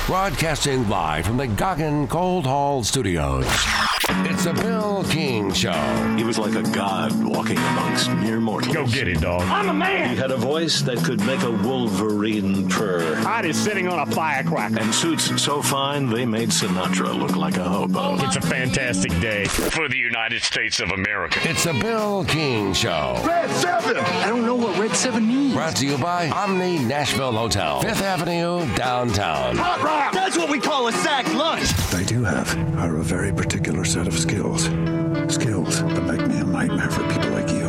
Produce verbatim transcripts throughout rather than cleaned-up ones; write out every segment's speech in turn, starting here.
Broadcasting live from the Goggin Cold Hall Studios. It's the Bill King Show. He was like a god walking amongst mere mortals. Go get it, dog. I'm a man. He had a voice that could make a wolverine purr. Heart is sitting on a firecracker. And suits so fine, they made Sinatra look like a hobo. It's a fantastic day for the United States of America. It's the Bill King Show. Red seven. I don't know what Red seven means. Brought to you by Omni Nashville Hotel, Fifth Avenue, downtown. Hot rock. That's what we call a sack lunch. I do have are a very particular set of skills. Skills that make me a nightmare for people like you.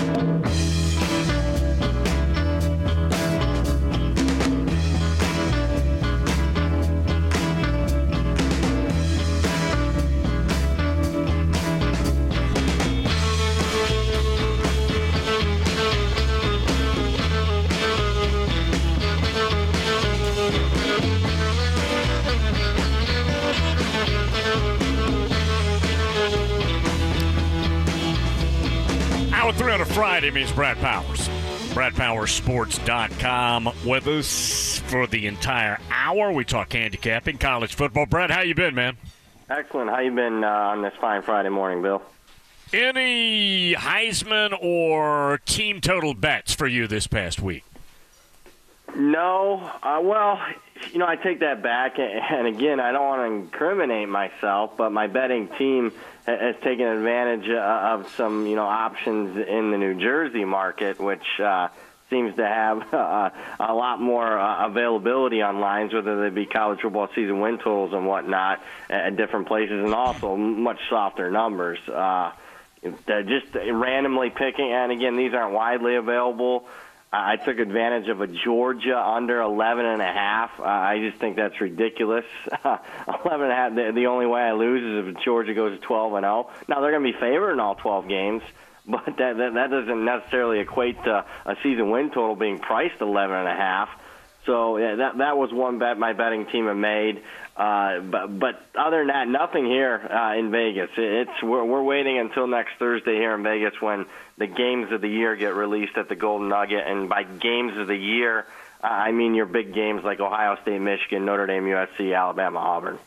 Three on a Friday means Brad Powers. Brad Powers Sports dot com with us for the entire hour. We talk handicapping, college football. Brad, how you been, man? Excellent. How you been uh, on this fine Friday morning, Bill? Any Heisman or team total bets for you this past week? No. Uh, well, you know, I take that back. And, again, I don't want to incriminate myself, but my betting team has taken advantage of some, you know, options in the New Jersey market, which uh, seems to have uh, a lot more uh, availability on lines, whether they be college football season win totals and whatnot at different places, and also much softer numbers. Uh, just randomly picking, and again, these aren't widely available. I took advantage of a Georgia under eleven and a half. Uh, I just think that's ridiculous. eleven and a half. The, the only way I lose is if Georgia goes to twelve and oh. Now they're going to be favored in all twelve games, but that, that that doesn't necessarily equate to a season win total being priced eleven and a half. So yeah, that that was one bet my betting team had made. Uh, but but other than that, nothing here uh, in Vegas. It's we're, we're waiting until next Thursday here in Vegas when the games of the year get released at the Golden Nugget. And by games of the year, uh, I mean your big games like Ohio State, Michigan, Notre Dame, U S C, Alabama, Auburn.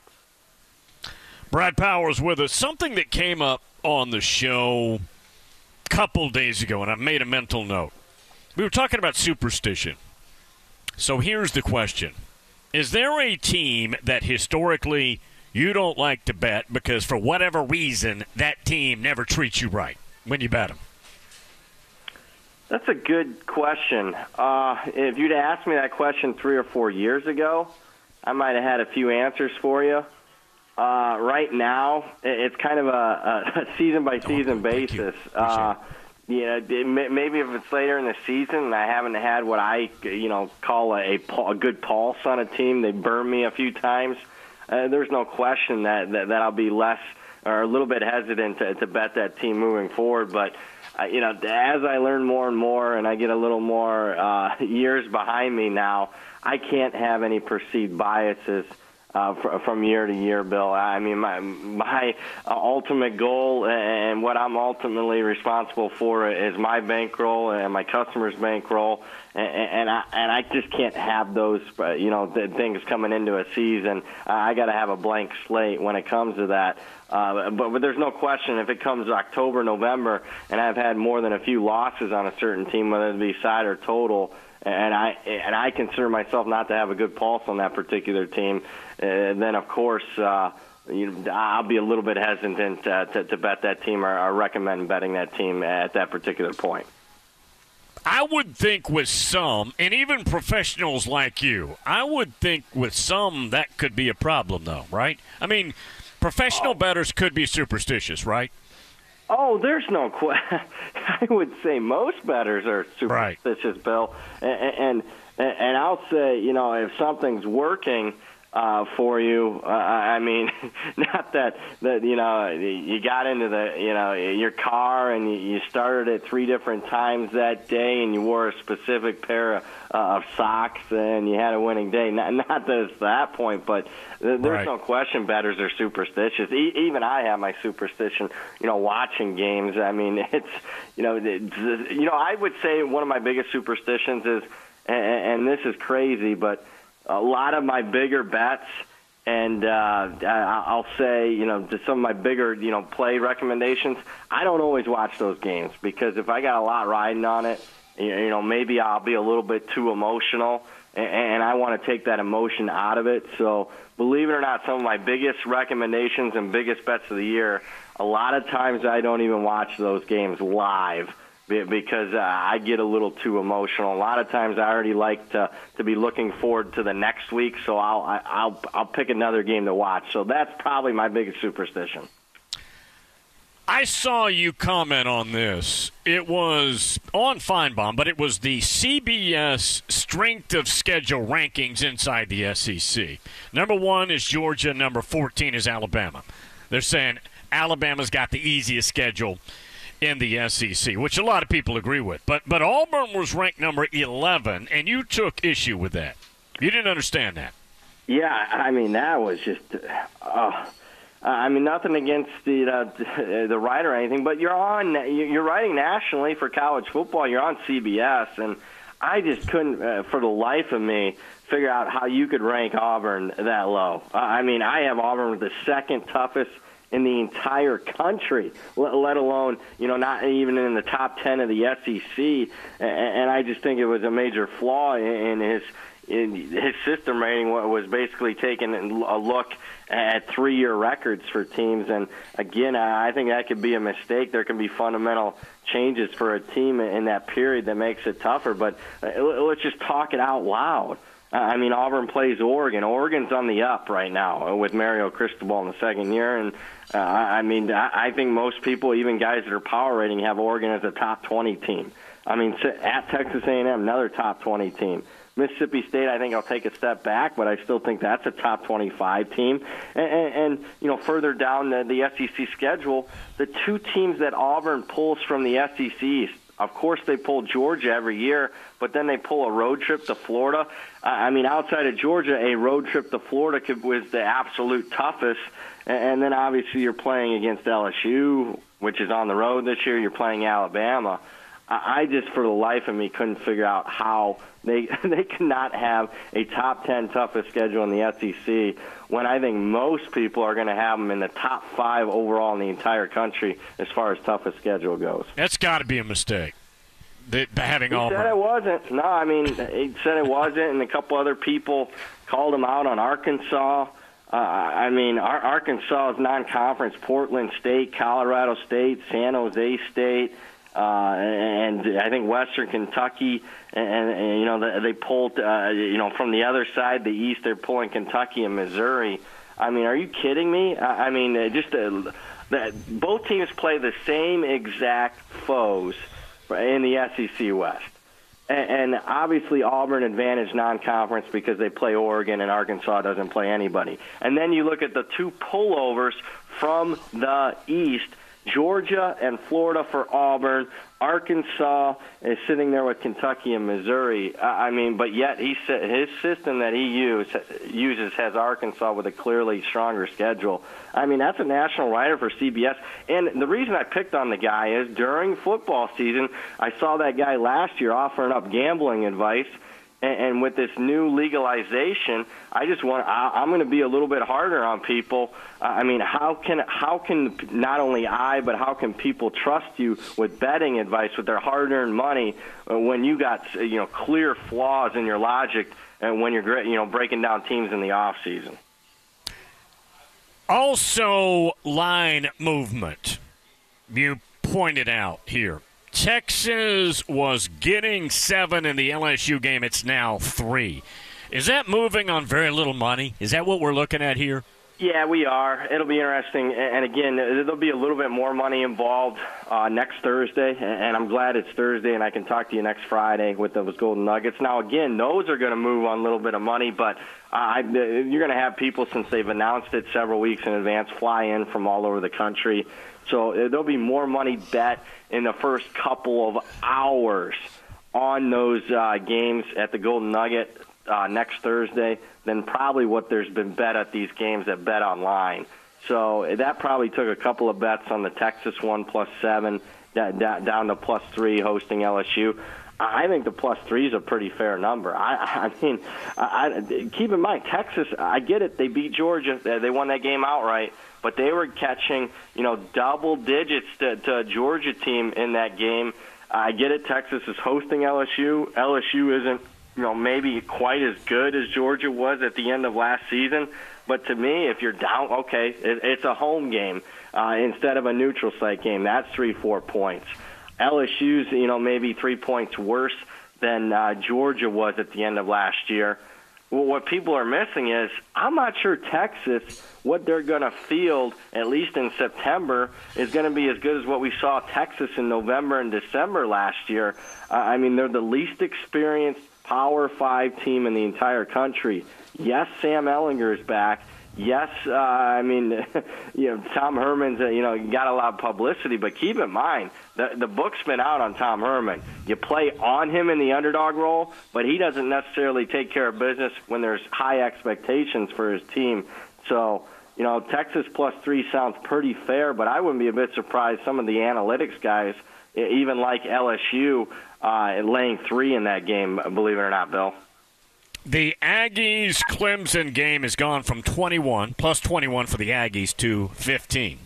Brad Powers with us. Something that came up on the show a couple days ago, and I've made a mental note. We were talking about superstition. So here's the question. Is there a team that historically you don't like to bet because for whatever reason that team never treats you right when you bet them? That's a good question. Uh, if you'd asked me that question three or four years ago, I might have had a few answers for you. Uh, right now, it's kind of a, a season-by-season oh, basis. Uh, Yeah, maybe if it's later in the season and I haven't had what I, you know, call a, a good pulse on a team, they burn me a few times, uh, there's no question that, that, that I'll be less or a little bit hesitant to, to bet that team moving forward. But, uh, you know, as I learn more and more and I get a little more uh, years behind me now, I can't have any perceived biases Uh, fr- from year to year, Bill. I mean, my my uh, ultimate goal and what I'm ultimately responsible for is my bankroll and my customers' bankroll, and, and I and I just can't have those, uh, you know, th- things coming into a season. Uh, I got to have a blank slate when it comes to that. Uh, but, but there's no question if it comes October, November, and I've had more than a few losses on a certain team, whether it be side or total, and I and I consider myself not to have a good pulse on that particular team, and then of course uh, you know, I'll be a little bit hesitant uh, to, to bet that team or, or recommend betting that team at that particular point. I would think with some, and even professionals like you, I would think with some that could be a problem, though, right? I mean, professional oh. bettors could be superstitious, right? Oh, there's no question. I would say most bettors are superstitious, right. Bill. And, and and I'll say, you know, if something's working uh, for you, uh, I mean, not that, that, you know, you got into the, you know, your car and you started it three different times that day and you wore a specific pair of, uh, of socks and you had a winning day. Not, not that it's that point, but there's right. no question bettors are superstitious. E- even I have my superstition, you know, watching games. I mean, it's, you know, it's, you know, I would say one of my biggest superstitions is, and, and this is crazy, but a lot of my bigger bets, and uh, I'll say, you know, to some of my bigger, you know, play recommendations, I don't always watch those games because if I got a lot riding on it, you know, maybe I'll be a little bit too emotional, and I want to take that emotion out of it. So believe it or not, some of my biggest recommendations and biggest bets of the year, a lot of times I don't even watch those games live because uh, I get a little too emotional. A lot of times I already like to, to be looking forward to the next week, so I'll, I, I'll, I'll pick another game to watch. So that's probably my biggest superstition. I saw you comment on this. It was on Feinbaum, but it was the C B S strength of schedule rankings inside the S E C. Number one is Georgia. Number fourteen is Alabama. They're saying Alabama's got the easiest schedule in the S E C, which a lot of people agree with. But but Auburn was ranked number eleven, and you took issue with that. You didn't understand that. Yeah, I mean, that was just uh, – I mean, nothing against the uh, the write or anything, but you're on you're writing nationally for college football. You're on C B S, and I just couldn't, uh, for the life of me, figure out how you could rank Auburn that low. Uh, I mean, I have Auburn with the second toughest in the entire country, let, let alone, you know, not even in the top ten of the S E C. And, and I just think it was a major flaw in his in his system rating. Was basically taking a look at three-year records for teams. And, again, I think that could be a mistake. There can be fundamental changes for a team in that period that makes it tougher. But let's just talk it out loud. I mean, Auburn plays Oregon. Oregon's on the up right now with Mario Cristobal in the second year. And, uh, I mean, I think most people, even guys that are power rating, have Oregon as a top twenty team. I mean, at Texas A and M, another top twenty team. Mississippi State, I think I'll take a step back, but I still think that's a top twenty-five team. And, and, and you know, further down the, the S E C schedule, the two teams that Auburn pulls from the S E C East, of course they pull Georgia every year, but then they pull a road trip to Florida. Uh, I mean, outside of Georgia, a road trip to Florida could, was the absolute toughest. And, and then obviously you're playing against L S U, which is on the road this year. You're playing Alabama. I just, for the life of me, couldn't figure out how they they cannot have a top ten toughest schedule in the S E C when I think most people are going to have them in the top five overall in the entire country as far as toughest schedule goes. That's got to be a mistake, the, the having he Auburn. He said it wasn't. No, I mean, he said it wasn't, and a couple other people called him out on Arkansas. Uh, I mean, Ar- Arkansas is non-conference. Portland State, Colorado State, San Jose State. Uh, and I think Western Kentucky, and, and you know, they, they pulled, uh, you know, from the other side, the East, they're pulling Kentucky and Missouri. I mean, are you kidding me? I, I mean, uh, just uh, that both teams play the same exact foes in the S E C West. And, and obviously Auburn advantage non-conference because they play Oregon and Arkansas doesn't play anybody. And then you look at the two pullovers from the East, Georgia and Florida for Auburn. Arkansas is sitting there with Kentucky and Missouri. I mean, but yet he his system that he use, uses has Arkansas with a clearly stronger schedule. I mean, that's a national writer for C B S. And the reason I picked on the guy is during football season, I saw that guy last year offering up gambling advice. And with this new legalization, I just want I'm going to be a little bit harder on people. I mean, how can how can not only I, but how can people trust you with betting advice with their hard-earned money when you got, you know, clear flaws in your logic and when you're, you know, breaking down teams in the off season? Also, line movement. You pointed out here. Texas was getting seven in the L S U game. It's now three. Is that moving on very little money? Is that what we're looking at here? Yeah, we are. It'll be interesting. And, again, there'll be a little bit more money involved uh, next Thursday. And I'm glad it's Thursday and I can talk to you next Friday with those Golden Nuggets. Now, again, those are going to move on a little bit of money, but uh, I, you're going to have people, since they've announced it several weeks in advance, fly in from all over the country. So there'll be more money bet in the first couple of hours on those uh, games at the Golden Nugget uh, next Thursday than probably what there's been bet at these games at Bet Online. So that probably took a couple of bets on the Texas one plus seven down to plus three hosting L S U. I think the plus three is a pretty fair number. I, I mean, I, I, keep in mind, Texas, I get it. They beat Georgia. They won that game outright. But they were catching, you know, double digits to, to a Georgia team in that game. I get it. Texas is hosting L S U. L S U isn't, you know, maybe quite as good as Georgia was at the end of last season. But to me, if you're down, okay, it, it's a home game uh, instead of a neutral site game. That's three, four points. L S U's, you know, maybe three points worse than uh, Georgia was at the end of last year. Well, what people are missing is I'm not sure Texas, what they're going to field, at least in September, is going to be as good as what we saw Texas in November and December last year. Uh, I mean, they're the least experienced Power Five team in the entire country. Yes, Sam Ehlinger is back. Yes, uh, I mean, you know, Tom Herman's, uh, you know, got a lot of publicity, but keep in mind, the, the book's been out on Tom Herman. You play on him in the underdog role, but he doesn't necessarily take care of business when there's high expectations for his team. So, you know, Texas plus three sounds pretty fair, but I wouldn't be a bit surprised some of the analytics guys, even like L S U, uh, laying three in that game, believe it or not, Bill. The Aggies-Clemson game has gone from twenty-one, plus twenty-one for the Aggies, to fifteen.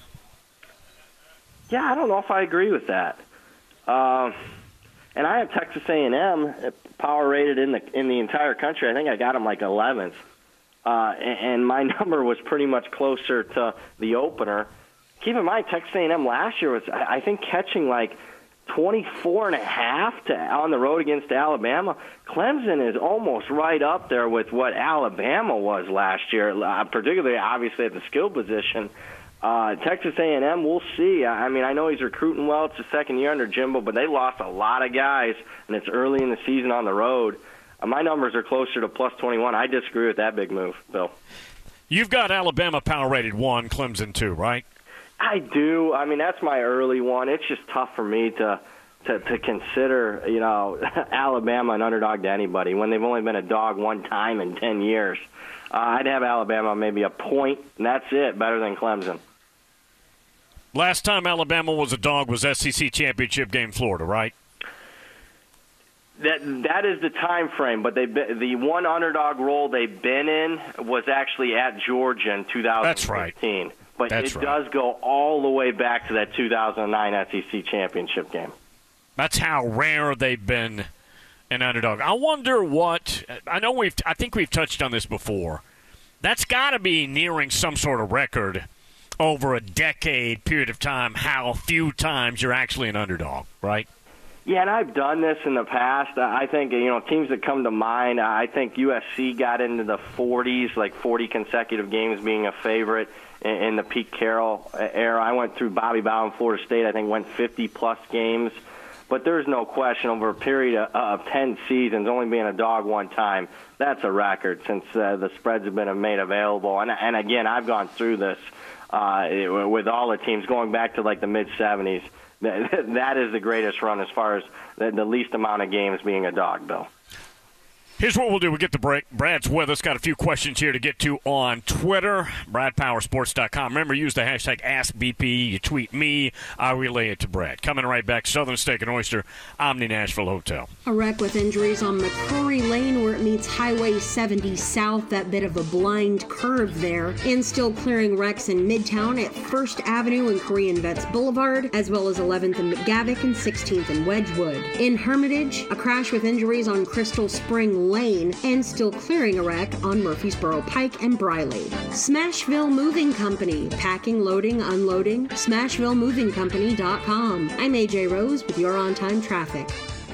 Yeah, I don't know if I agree with that. Uh, and I have Texas A and M power rated in the in the entire country. I think I got them like eleventh. Uh, and, and my number was pretty much closer to the opener. Keep in mind, Texas A and M last year was, I think, catching like twenty-four and a half to, on the road against Alabama. Clemson is almost right up there with what Alabama was last year, uh, particularly obviously at the skill position. Uh, Texas A and M, we'll see. I mean, I know he's recruiting well. It's the second year under Jimbo, but they lost a lot of guys, and it's early in the season on the road. Uh, my numbers are closer to plus twenty-one. I disagree with that big move, Bill. You've got Alabama power rated one, Clemson two, right? I do. I mean, that's my early one. It's just tough for me to to, to consider, you know, Alabama an underdog to anybody when they've only been a dog one time in ten years. Uh, I'd have Alabama maybe a point, and that's it, better than Clemson. Last time Alabama was a dog was S E C championship game, Florida, right? That that is the time frame, but they the one underdog role they've been in was actually at Georgia in two thousand fifteen. That's right. But That's it right. does go all the way back to that two thousand nine S E C championship game. That's how rare they've been an underdog. I wonder what – I know we've – I think we've touched on this before. That's got to be nearing some sort of record over a decade period of time, how few times you're actually an underdog, right? Yeah, and I've done this in the past. I think, you know, teams that come to mind, I think U S C got into the forties, like forty consecutive games being a favorite in the Pete Carroll era. I went through Bobby Bowden, Florida State, I think went fifty-plus games. But there's no question over a period of, of ten seasons, only being a dog one time, that's a record since uh, the spreads have been made available. And, and again, I've gone through this uh, with all the teams going back to like the mid-seventies. That is the greatest run as far as the, the least amount of games being a dog, Bill. Here's what we'll do. We'll get the break. Brad's with us. Got a few questions here to get to on Twitter, brad power sports dot com. Remember, use the hashtag Ask B P. You tweet me. I relay it to Brad. Coming right back, Southern Steak and Oyster, Omni Nashville Hotel. A wreck with injuries on McCrory Lane where it meets Highway seventy South. That bit of a blind curve there. And still clearing wrecks in Midtown at First Avenue and Korean Vets Boulevard, as well as eleventh and McGavick and sixteenth and Wedgwood. In Hermitage, a crash with injuries on Crystal Spring Lane, and still clearing a wreck on Murfreesboro Pike and Briley. Smashville Moving Company, packing, loading, unloading, smashville moving company dot com. I'm A J Rose with your on-time traffic.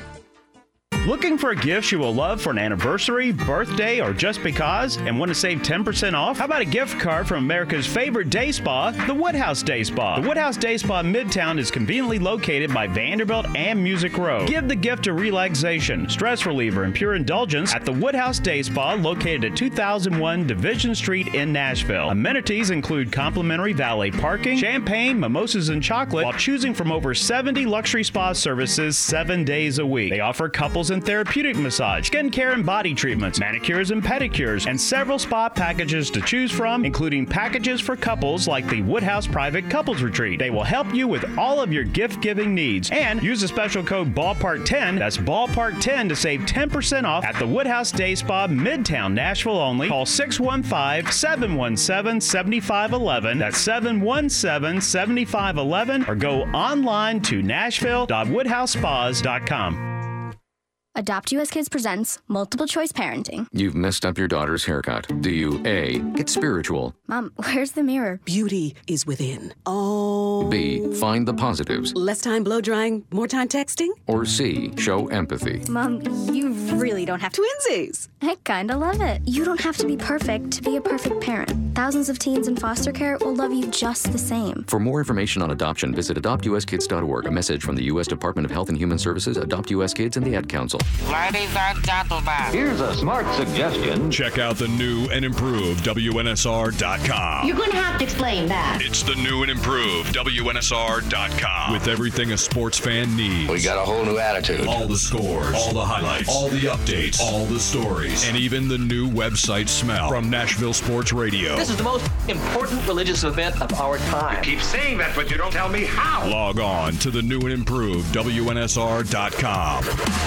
Looking for gifts you will love for an anniversary, birthday, or just because, and want to save ten percent off? How about a gift card from America's favorite day spa, the Woodhouse Day Spa? The Woodhouse Day Spa Midtown is conveniently located by Vanderbilt and Music Row. Give the gift of relaxation, stress reliever, and pure indulgence at the Woodhouse Day Spa located at two thousand one Division Street in Nashville. Amenities include complimentary valet parking, champagne, mimosas, and chocolate while choosing from over seventy luxury spa services seven days a week. They offer couples and and therapeutic massage, skincare and body treatments, manicures and pedicures, and several spa packages to choose from, including packages for couples like the Woodhouse Private Couples Retreat. They will help you with all of your gift-giving needs. And use the special code ballpark ten, that's ballpark ten, to save ten percent off at the Woodhouse Day Spa, Midtown Nashville only. Call six one five, seven one seven, seven five one one, that's seven one seven, seven five one one, or go online to nashville dot woodhouse spas dot com. Adopt U S Kids presents Multiple Choice Parenting. You've messed up your daughter's haircut. Do you A, get spiritual? Mom, where's the mirror? Beauty is within. Oh. B, find the positives? Less time blow drying, more time texting? Or C, show empathy? Mom, you really don't have to. Twinsies. I kinda love it. You don't have to be perfect to be a perfect parent. Thousands of teens in foster care will love you just the same. For more information on adoption, visit adopt u s kids dot org. A message from the U S Department of Health and Human Services, Adopt U S Kids, and the Ad Council. Ladies and gentlemen, here's a smart suggestion. Check out the new and improved W N S R dot com. You're going to have to explain that. It's the new and improved W N S R dot com. With everything a sports fan needs. We got a whole new attitude. All the scores, all the highlights, all the updates, all the stories, and even the new website smell from Nashville Sports Radio. This is the most important religious event of our time. You keep saying that, but you don't tell me how. Log on to the new and improved W N S R dot com.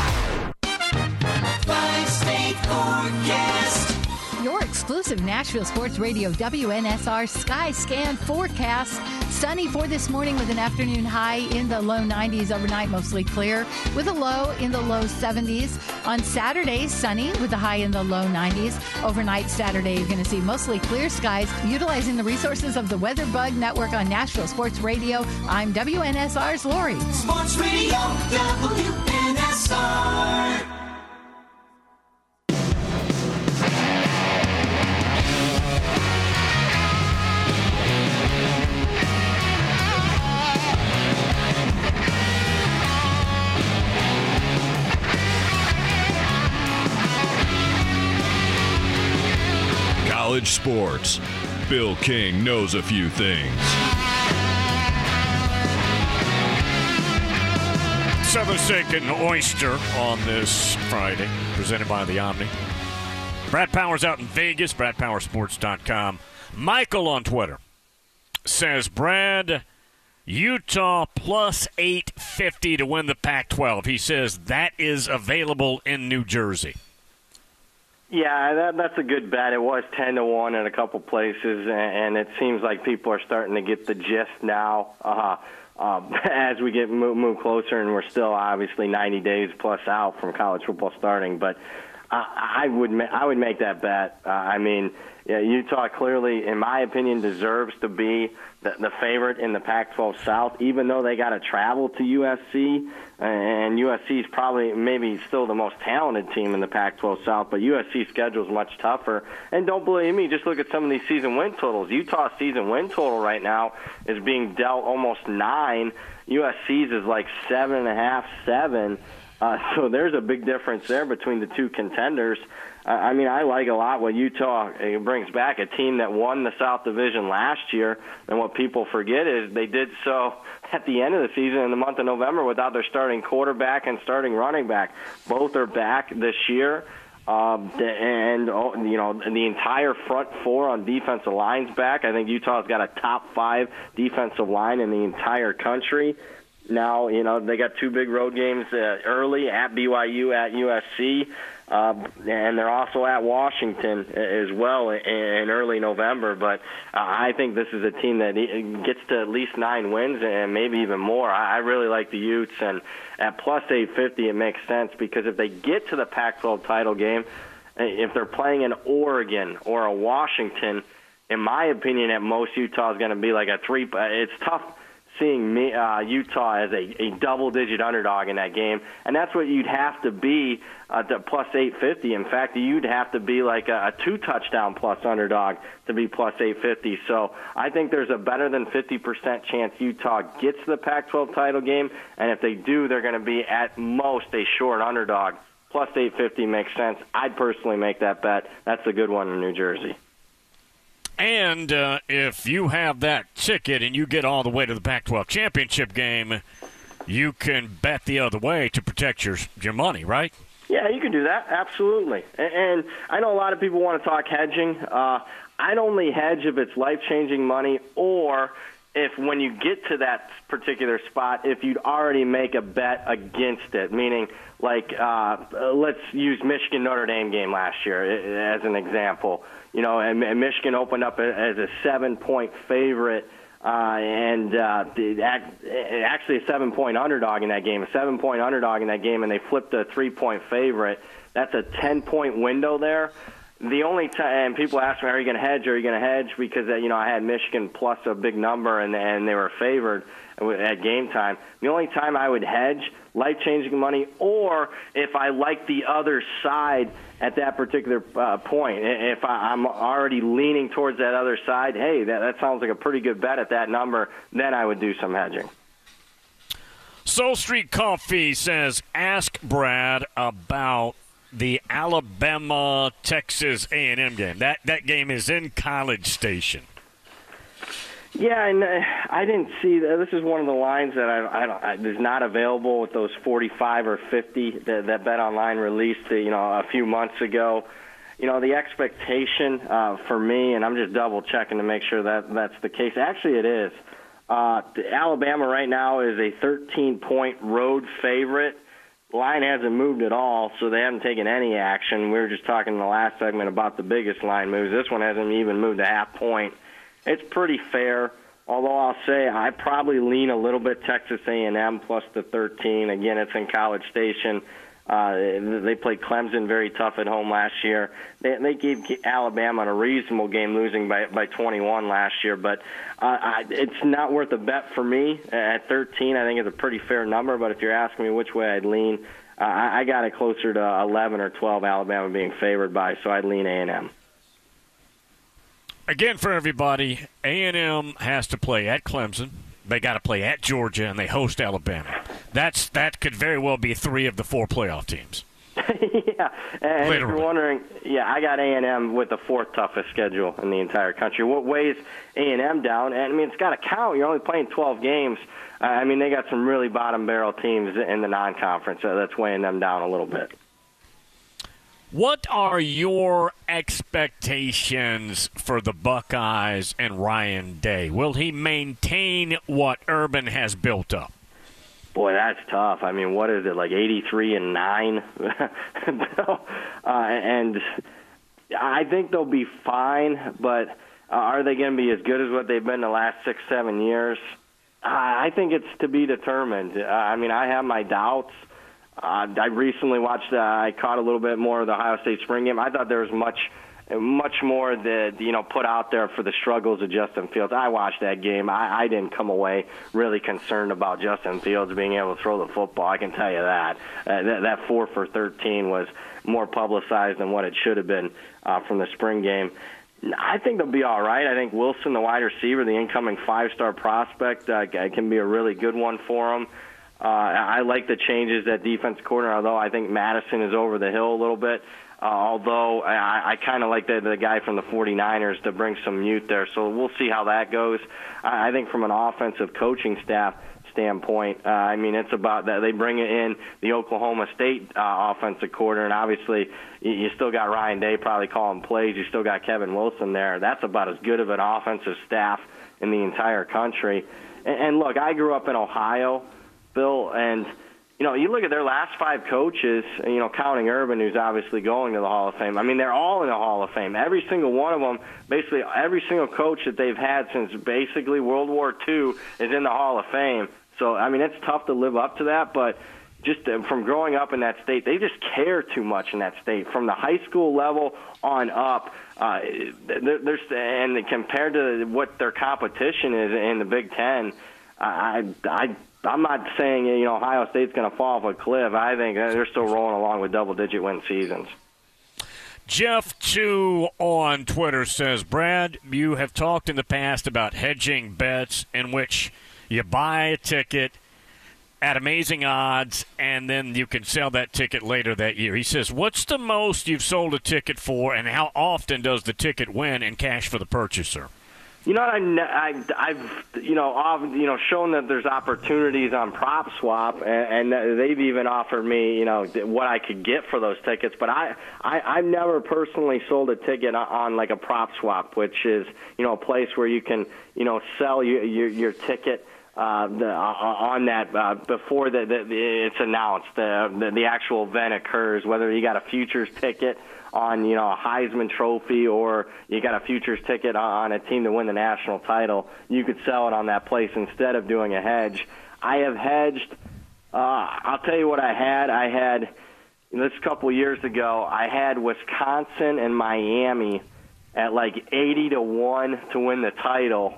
Five-state forecast. Your exclusive Nashville Sports Radio W N S R Sky Scan forecast. Sunny for this morning with an afternoon high in the low nineties. Overnight, mostly clear with a low in the low seventies. On Saturday, sunny with a high in the low nineties. Overnight Saturday, you're going to see mostly clear skies. Utilizing the resources of the Weather Bug Network on Nashville Sports Radio, I'm W N S R's Lori. Sports Radio W N S R. College sports. Bill King knows a few things. Southern Steak and Oyster on this Friday, presented by the Omni. Brad Powers out in Vegas, brad power sports dot com. Michael on Twitter says, Brad, Utah plus eight fifty to win the Pac twelve. He says that is available in New Jersey. Yeah, that, that's a good bet. It was ten to one in a couple places, and it seems like people are starting to get the gist now uh, um, as we get move, move closer, and we're still obviously ninety days plus out from college football starting. But I, I would ma- I would make that bet. Uh, I mean, yeah, Utah clearly, in my opinion, deserves to be the, the favorite in the Pac twelve South, even though they got to travel to U S C. And U S C is probably maybe still the most talented team in the Pac twelve South, but U S C's schedule is much tougher. And don't believe me, just look at some of these season win totals. Utah's season win total right now is being dealt almost nine. U S C's is like seven and a half, seven. Uh, so there's a big difference there between the two contenders. Uh, I mean, I like a lot what Utah uh, brings back, a team that won the South Division last year. And what people forget is they did so at the end of the season in the month of November without their starting quarterback and starting running back. Both are back this year. Um, and, you know, the entire front four on defensive line's back. I think Utah's got a top five defensive line in the entire country. Now, you know, they got two big road games uh, early at B Y U, at U S C, uh, and they're also at Washington as well in, in early November. But uh, I think this is a team that gets to at least nine wins and maybe even more. I, I really like the Utes, and at plus eight fifty, it makes sense because if they get to the Pac twelve title game, if they're playing an Oregon or a Washington, in my opinion, at most Utah is going to be like a three. It's tough seeing me, uh, Utah as a, a double-digit underdog in that game, and that's what you'd have to be uh, to plus eight fifty. In fact, you'd have to be like a, a two-touchdown plus underdog to be plus eight fifty. So I think there's a better than fifty percent chance Utah gets to the Pac twelve title game, and if they do, they're going to be at most a short underdog. Plus eight fifty makes sense. I'd personally make that bet. That's a good one in New Jersey. And uh, if you have that ticket and you get all the way to the Pac twelve championship game, you can bet the other way to protect your your money, right? Yeah, you can do that, absolutely. And, and I know a lot of people want to talk hedging. Uh, I'd only hedge if it's life-changing money, or if when you get to that particular spot, if you'd already make a bet against it, meaning like uh, let's use Michigan Notre Dame game last year as an example. You know, and, and Michigan opened up as a seven-point favorite. Uh, and uh, actually a seven-point underdog in that game, a seven-point underdog in that game, and they flipped a three-point favorite. That's a ten-point window there. The only time, and people ask me, are you going to hedge? Are you going to hedge? Because, uh, you know, I had Michigan plus a big number, and, and they were favored at game time. The only time I would hedge, life-changing money, or if I like the other side at that particular uh, point. If I, I'm already leaning towards that other side, hey, that, that sounds like a pretty good bet at that number, then I would do some hedging. Soul Street Coffee says, ask Brad about the Alabama-Texas A and M game. That that game is in College Station. Yeah, and uh, I didn't see that. This is one of the lines that I, I don't, I, is not available with those forty-five or fifty that, that BetOnline released, you know, a few months ago. You know, the expectation uh, for me, and I'm just double checking to make sure that that's the case. Actually, it is. Uh, Alabama right now is a thirteen-point road favorite. The line hasn't moved at all, so they haven't taken any action. We were just talking in the last segment about the biggest line moves. This one hasn't even moved a half point. It's pretty fair, although I'll say I probably lean a little bit Texas A and M plus the thirteen. Again, it's in College Station. Uh, they played Clemson very tough at home last year. They, they gave Alabama a reasonable game, losing by, by twenty-one last year. But uh, I, it's not worth a bet for me at thirteen. I think it's a pretty fair number. But if you're asking me which way I'd lean, uh, I, I got it closer to eleven or twelve, Alabama being favored by, so I'd lean A and M. Again, for everybody, A and M has to play at Clemson. They got to play at Georgia, and they host Alabama. That's that could very well be three of the four playoff teams. yeah, and Literally. If you're wondering, yeah, I got A and M with the fourth toughest schedule in the entire country. What weighs A and M down? And I mean, it's got to count. You're only playing twelve games. Uh, I mean, they got some really bottom barrel teams in the non-conference, so that's weighing them down a little bit. What are your expectations for the Buckeyes and Ryan Day? Will he maintain what Urban has built up? Boy, that's tough. I mean, what is it, like eighty-three and nine? uh, and I think they'll be fine, but uh, are they going to be as good as what they've been the last six, seven years? Uh, I think it's to be determined. Uh, I mean, I have my doubts. Uh, I recently watched, uh, I caught a little bit more of the Ohio State spring game. I thought there was much much more that, you know, put out there for the struggles of Justin Fields. I watched that game. I, I didn't come away really concerned about Justin Fields being able to throw the football. I can tell you that. Uh, that, that four for thirteen was more publicized than what it should have been uh, from the spring game. I think they'll be all right. I think Wilson, the wide receiver, the incoming five-star prospect, uh, can be a really good one for him. Uh, I like the changes at defense corner, although I think Madison is over the hill a little bit. Uh, although I, I kind of like the, the guy from the 49ers to bring some youth there. So we'll see how that goes. I, I think from an offensive coaching staff standpoint, uh, I mean, it's about that. They bring in the Oklahoma State uh, offensive coordinator, and obviously you, you still got Ryan Day probably calling plays. You still got Kevin Wilson there. That's about as good of an offensive staff in the entire country. And, and look, I grew up in Ohio, Bill, and you know, you look at their last five coaches, you know, counting Urban, who's obviously going to the Hall of Fame. I mean, they're all in the Hall of Fame. Every single one of them, basically every single coach that they've had since basically World War Two is in the Hall of Fame. So, I mean, it's tough to live up to that, but just from growing up in that state, they just care too much in that state. From the high school level on up, uh, there's, and compared to what their competition is in the Big Ten, I, I I'm not saying, you know, Ohio State's going to fall off a cliff. I think they're still rolling along with double-digit win seasons. Jeff two on Twitter says, Brad, you have talked in the past about hedging bets in which you buy a ticket at amazing odds and then you can sell that ticket later that year. He says, what's the most you've sold a ticket for and how often does the ticket win and cash for the purchaser? You know, I, I, I've you know, off, you know, shown that there's opportunities on Prop Swap, and, and they've even offered me, you know, what I could get for those tickets. But I, I, I've never personally sold a ticket on, on like a Prop Swap, which is, you know, a place where you can, you know, sell your your, your ticket. Uh, the, uh, on that uh, before the, the, the, it's announced, the, the the actual event occurs, whether you got a futures ticket on, you know, a Heisman Trophy or you got a futures ticket on a team to win the national title, you could sell it on that place instead of doing a hedge. I have hedged. Uh, I'll tell you what I had. I had, this couple years ago, I had Wisconsin and Miami at like eighty to one to win the title.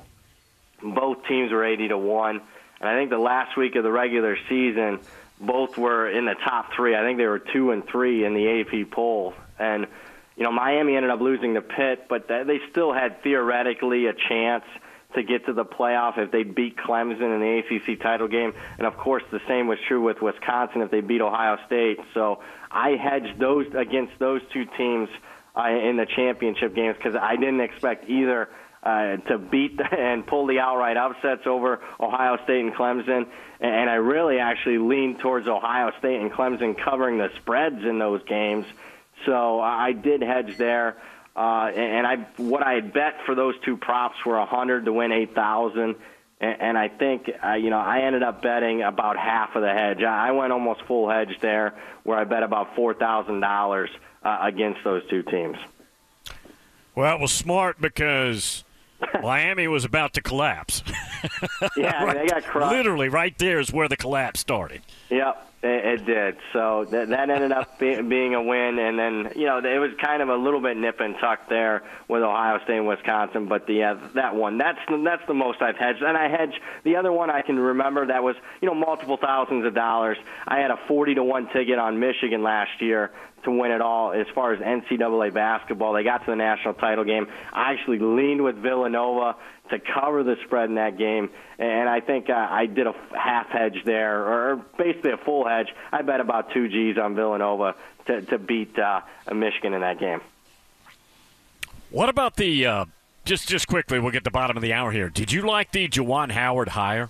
Both teams were eighty to one. And I think the last week of the regular season, both were in the top three. I think they were two and three in the A P poll. And, you know, Miami ended up losing to Pitt, but they still had theoretically a chance to get to the playoff if they beat Clemson in the A C C title game. And, of course, the same was true with Wisconsin if they beat Ohio State. So I hedged those against those two teams uh, in the championship games because I didn't expect either Uh, to beat and pull the outright upsets over Ohio State and Clemson. And I really actually leaned towards Ohio State and Clemson covering the spreads in those games. So I did hedge there. Uh, and I what I had bet for those two props were one hundred to win eight thousand. And, and I think, uh, you know, I ended up betting about half of the hedge. I went almost full hedge there where I bet about four thousand dollars uh, against those two teams. Well, it was smart because Miami was about to collapse. Yeah, right, they got crushed. Literally, right there is where the collapse started. Yep, it, it did. So that, that ended up be, being a win. And then, you know, it was kind of a little bit nip and tuck there with Ohio State and Wisconsin. But the uh, that one, that's that's the most I've hedged. And I hedged the other one I can remember that was, you know, multiple thousands of dollars. I had a forty to one ticket on Michigan last year to win it all as far as N C double A basketball. They got to the national title game. I actually leaned with Villanova to cover the spread in that game, and I think uh, I did a half hedge there, or basically a full hedge. I bet about two G's on Villanova to, to beat uh, Michigan in that game. What about the, uh, just just quickly, we'll get to the bottom of the hour here. Did you like the Juwan Howard hire?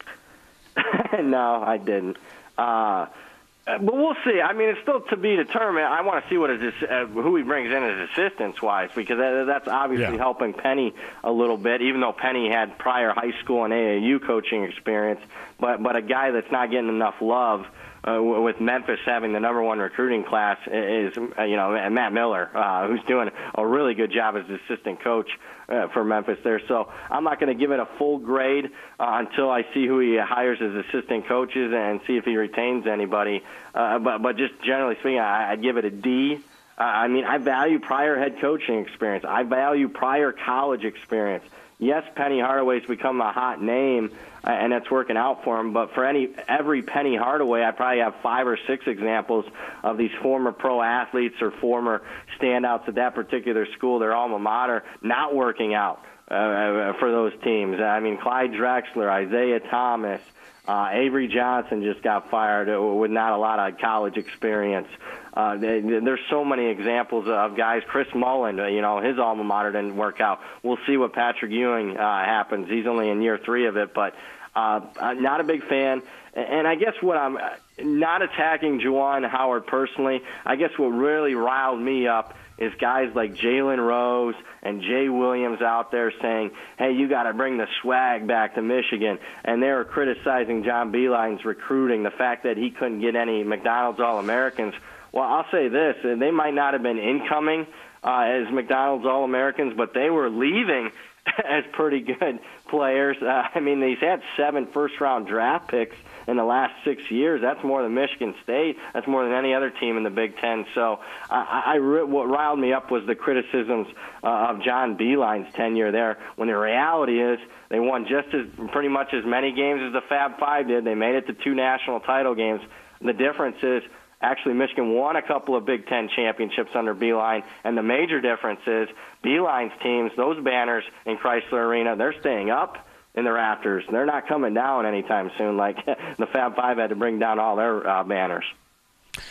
No, I didn't. Uh But we'll see. I mean, it's still to be determined. I want to see what his, uh, who he brings in as assistants-wise, because that, that's obviously yeah. helping Penny a little bit, even though Penny had prior high school and A A U coaching experience. But but a guy that's not getting enough love uh, with Memphis having the number one recruiting class is, uh, you know, Matt Miller, uh, who's doing a really good job as assistant coach uh, for Memphis there. So I'm not going to give it a full grade uh, until I see who he hires as assistant coaches and see if he retains anybody. Uh, but but just generally speaking, I, I'd give it a D. Uh, I mean, I value prior head coaching experience. I value prior college experience. Yes, Penny Hardaway's become a hot name, uh, and it's working out for him. But for any every Penny Hardaway, I probably have five or six examples of these former pro athletes or former standouts at that particular school, their alma mater, not working out uh, for those teams. I mean, Clyde Drexler, Isaiah Thomas, Uh, Avery Johnson just got fired with not a lot of college experience. Uh, they, there's so many examples of guys. Chris Mullen, you know, his alma mater didn't work out. We'll see what Patrick Ewing uh, happens. He's only in year three of it, but uh, I'm not a big fan. And I guess what I'm not attacking Juwan Howard personally, I guess what really riled me up is guys like Jalen Rose and Jay Williams out there saying, hey, you got to bring the swag back to Michigan. And they were criticizing John Beilein's recruiting, the fact that he couldn't get any McDonald's All-Americans. Well, I'll say this, they might not have been incoming uh, as McDonald's All-Americans, but they were leaving as pretty good players. Uh, I mean, he's had seven first-round draft picks in the last six years. That's more than Michigan State. That's more than any other team in the Big Ten. So I, I, what riled me up was the criticisms uh, of John Beilein's tenure there, when the reality is they won just as pretty much as many games as the Fab Five did. They made it to two national title games. The difference is actually Michigan won a couple of Big Ten championships under Beilein, and the major difference is Beilein's teams, those banners in Chrysler Arena, they're staying up in the rafters. They're not coming down anytime soon like the Fab Five had to bring down all their uh, banners.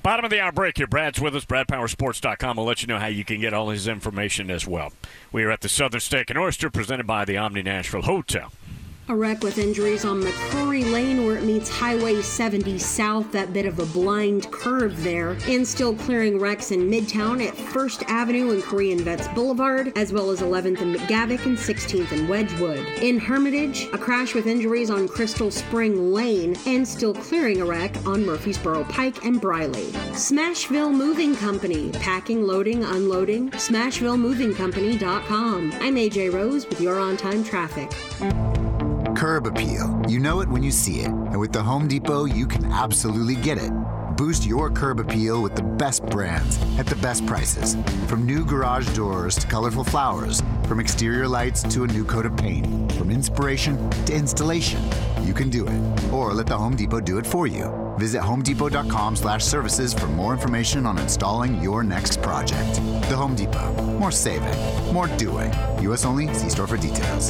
Bottom of the hour break here. Brad's with us. Brad Power Sports dot com will let you know how you can get all his information as well. We are at the Southern Steak and Oyster presented by the Omni Nashville Hotel. A wreck with injuries on McCrory Lane where it meets Highway seventy South, that bit of a blind curve there. And still clearing wrecks in Midtown at First Avenue and Korean Vets Boulevard, as well as eleventh and McGavick and sixteenth and Wedgwood. In Hermitage, a crash with injuries on Crystal Spring Lane and still clearing a wreck on Murfreesboro Pike and Briley. Smashville Moving Company, packing, loading, unloading, smashville moving company dot com. I'm A J Rose with your on-time traffic. Curb appeal. You know it when you see it. And with the Home Depot, you can absolutely get it. Boost your curb appeal with the best brands at the best prices. From new garage doors to colorful flowers, from exterior lights to a new coat of paint, from inspiration to installation. You can do it. Or let the Home Depot do it for you. Visit homedepot.com slash services for more information on installing your next project. The Home Depot. More saving. More doing. U S only. See store for details.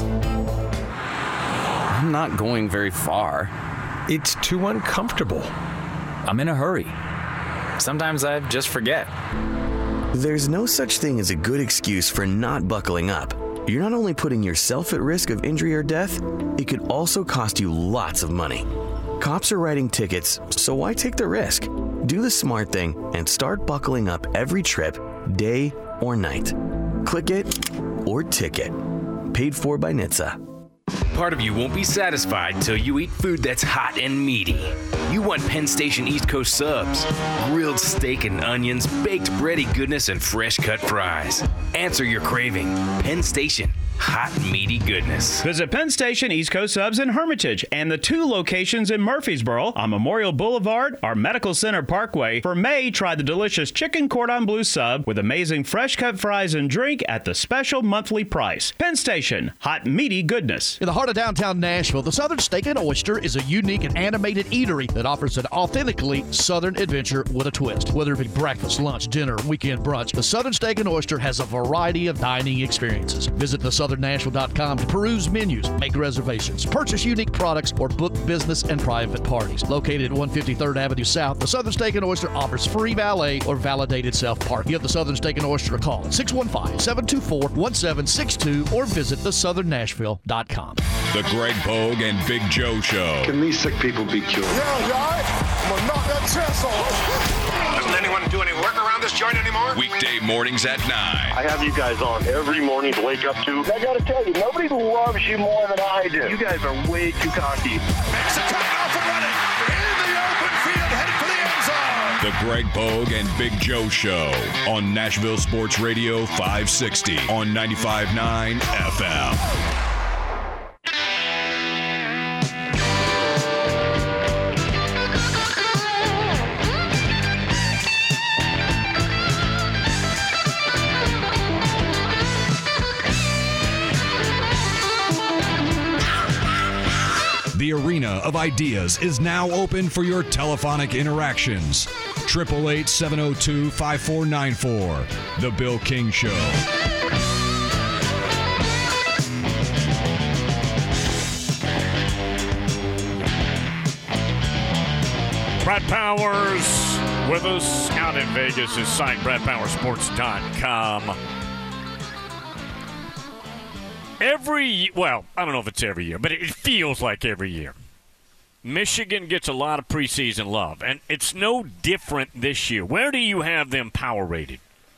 I'm not going very far. It's too uncomfortable. I'm in a hurry. Sometimes I just forget. There's no such thing as a good excuse for not buckling up. You're not only putting yourself at risk of injury or death, it could also cost you lots of money. Cops are writing tickets, so why take the risk? Do the smart thing and start buckling up every trip, day or night. Click it or ticket. Paid for by N H T S A. Part of you won't be satisfied till you eat food that's hot and meaty. You want Penn Station East Coast subs, grilled steak and onions, baked bready goodness, and fresh cut fries. Answer your craving. Penn Station, hot meaty goodness. Visit Penn Station East Coast Subs in Hermitage and the two locations in Murfreesboro on Memorial Boulevard or Medical Center Parkway. For May, try the delicious chicken cordon bleu sub with amazing fresh cut fries and drink at the special monthly price. Penn Station, hot meaty goodness. In the heart of downtown Nashville, the Southern Steak and Oyster is a unique and animated eatery that offers an authentically Southern adventure with a twist. Whether it be breakfast, lunch, dinner, weekend brunch, the Southern Steak and Oyster has a variety of dining experiences. Visit the southern nashville dot com to peruse menus, make reservations, purchase unique products, or book business and private parties. Located at one fifty-third Avenue South, the Southern Steak and Oyster offers free valet or validated self-parking. Give the Southern Steak and Oyster a call at six one five, seven two four, one seven six two or visit the southern nashville dot com. The Greg Pogue and Big Joe Show. Can these sick people be cured? Yeah, you all right? I'm gonna knock that chest off. Doesn't anyone do any work around this joint anymore? Weekday mornings at nine. I have you guys on every morning to wake up to. I gotta tell you, nobody loves you more than I do. You guys are way too cocky. Makes a cut off and running. In the open field, headed for the end zone. The Greg Pogue and Big Joe Show on Nashville Sports Radio five sixty on ninety-five point nine F M. The arena of ideas is now open for your telephonic interactions. eight eight eight, seven oh two, five four nine four. The Bill King Show. Brad Powers with us out in Vegas. His site, brad power sports dot com. Every, well, I don't know if it's every year, but it feels like every year. Michigan gets a lot of preseason love, and it's no different this year. Where do you have them power rated?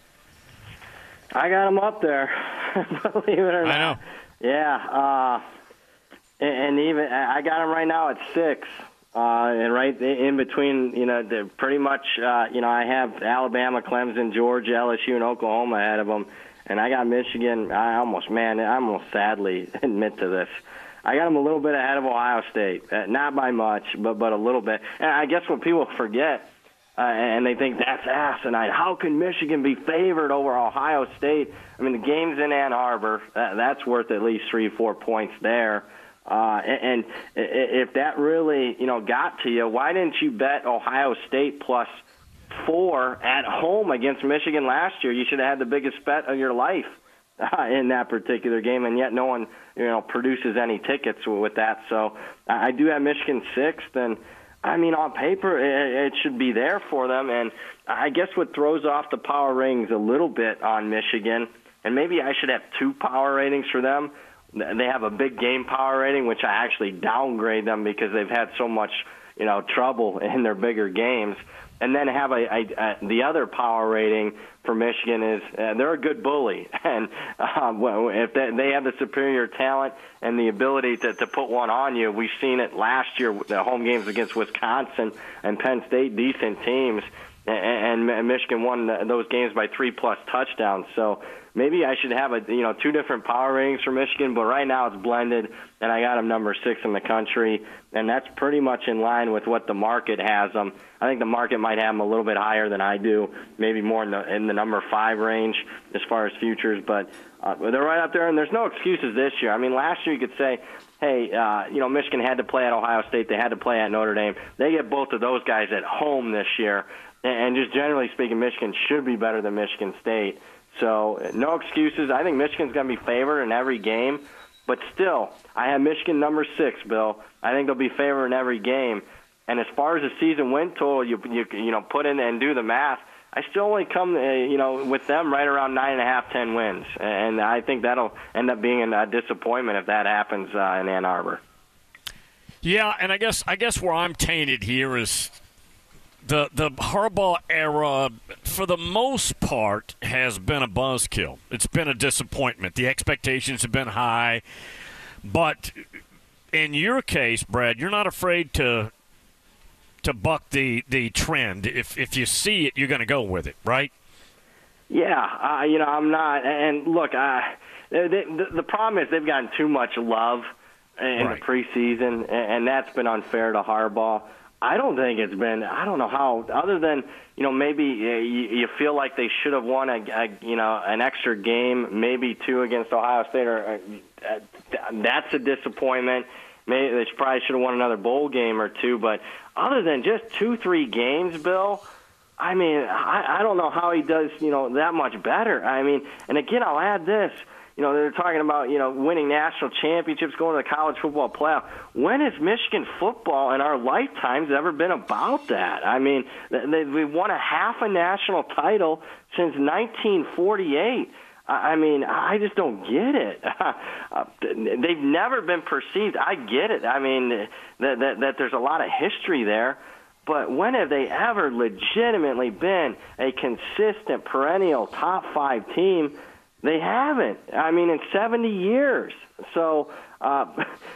I got them up there, believe it or not. I know. Yeah, uh, and, and even I got them right now at six, uh, and right in between. You know, they're pretty much. Uh, you know, I have Alabama, Clemson, Georgia, L S U, and Oklahoma ahead of them. And I got Michigan. I almost, man, I almost sadly admit to this. I got them a little bit ahead of Ohio State, uh, not by much, but but a little bit. And I guess what people forget, uh, and they think that's asinine. How can Michigan be favored over Ohio State? I mean, the game's in Ann Arbor. That, that's worth at least three, four points there. Uh, and, and if that really, you know, got to you, why didn't you bet Ohio State plus four at home against Michigan last year? You should have had the biggest bet of your life uh, in that particular game, and yet no one, you know, produces any tickets with that. So I do have Michigan sixth, and I mean, on paper, it, it should be there for them. And I guess what throws off the power ratings a little bit on Michigan, and maybe I should have two power ratings for them. They have a big game power rating, which I actually downgrade them because they've had so much, you know, trouble in their bigger games. And then have a, a, a the other power rating for Michigan is uh, they're a good bully, and um, well, if they, they have the superior talent and the ability to, to put one on you, we've seen it last year with the home games against Wisconsin and Penn State, decent teams, and, and Michigan won those games by three plus touchdowns. So maybe I should have a you know two different power ratings for Michigan, but right now it's blended, and I got them number six in the country, and that's pretty much in line with what the market has them. I think the market might have them a little bit higher than I do, maybe more in the in the number five range as far as futures, but uh, they're right up there, and there's no excuses this year. I mean, last year you could say, hey, uh, you know, Michigan had to play at Ohio State, they had to play at Notre Dame. They get both of those guys at home this year, and just generally speaking, Michigan should be better than Michigan State. So no excuses. I think Michigan's going to be favored in every game, but still, I have Michigan number six, Bill. I think they'll be favored in every game. And as far as the season win total, you you you know put in and do the math, I still only come uh, you know with them right around nine and a half, ten wins, and I think that'll end up being a disappointment if that happens uh, in Ann Arbor. Yeah, and I guess I guess where I'm tainted here is the the Harbaugh era, for the most part, has been a buzzkill. It's been a disappointment. The expectations have been high, but in your case, Brad, you're not afraid to. to buck the, the trend. If if you see it, you're going to go with it, right? Yeah, uh, you know, I'm not. And look, uh, they, the, the problem is they've gotten too much love in right. the preseason, and that's been unfair to Harbaugh. I don't think it's been, I don't know how, other than, you know, maybe you, you feel like they should have won, a, a, you know, an extra game, maybe two against Ohio State, or uh, that's a disappointment. Maybe they probably should have won another bowl game or two, but other than just two, three games, Bill, I mean, I, I don't know how he does, you know, that much better. I mean, and again, I'll add this. You know, they're talking about, you know, winning national championships, going to the college football playoff. When has Michigan football in our lifetimes ever been about that? I mean, they, we've won a half a national title since nineteen forty-eight. I mean, I just don't get it. Uh, they've never been perceived. I get it. I mean, that, that, that there's a lot of history there. But when have they ever legitimately been a consistent, perennial top five team? They haven't. I mean, in seventy years. So uh,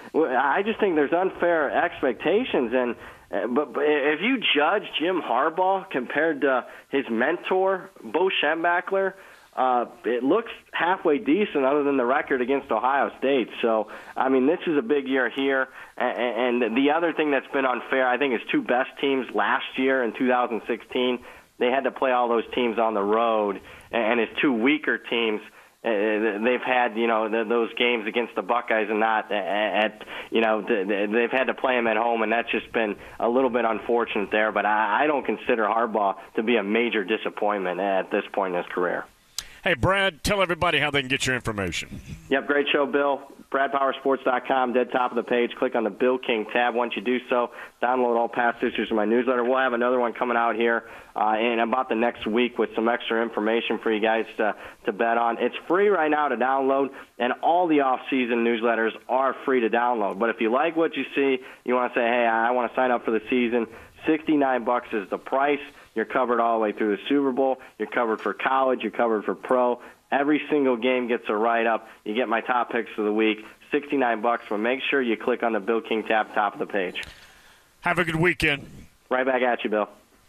I just think there's unfair expectations. And uh, but, but if you judge Jim Harbaugh compared to his mentor, Bo Schembechler, Uh, it looks halfway decent other than the record against Ohio State. So, I mean, this is a big year here. And, and the other thing that's been unfair, I think, his two best teams last year in two thousand sixteen, they had to play all those teams on the road. And his two weaker teams, uh, they've had, you know, the, those games against the Buckeyes and not at, you know, they've had to play them at home, and that's just been a little bit unfortunate there. But I, I don't consider Harbaugh to be a major disappointment at this point in his career. Hey, Brad, tell everybody how they can get your information. Yep, great show, Bill. Brad Power Sports dot com, dead top of the page. Click on the Bill King tab. Once you do so, download all past issues of my newsletter. We'll have another one coming out here uh, in about the next week with some extra information for you guys to, to bet on. It's free right now to download, and all the off-season newsletters are free to download. But if you like what you see, you want to say, hey, I want to sign up for the season, sixty-nine bucks is the price. You're covered all the way through the Super Bowl. You're covered for college. You're covered for pro. Every single game gets a write-up. You get my top picks of the week, sixty-nine bucks. But make sure you click on the Bill King tab, top of the page. Have a good weekend. Right back at you, Bill.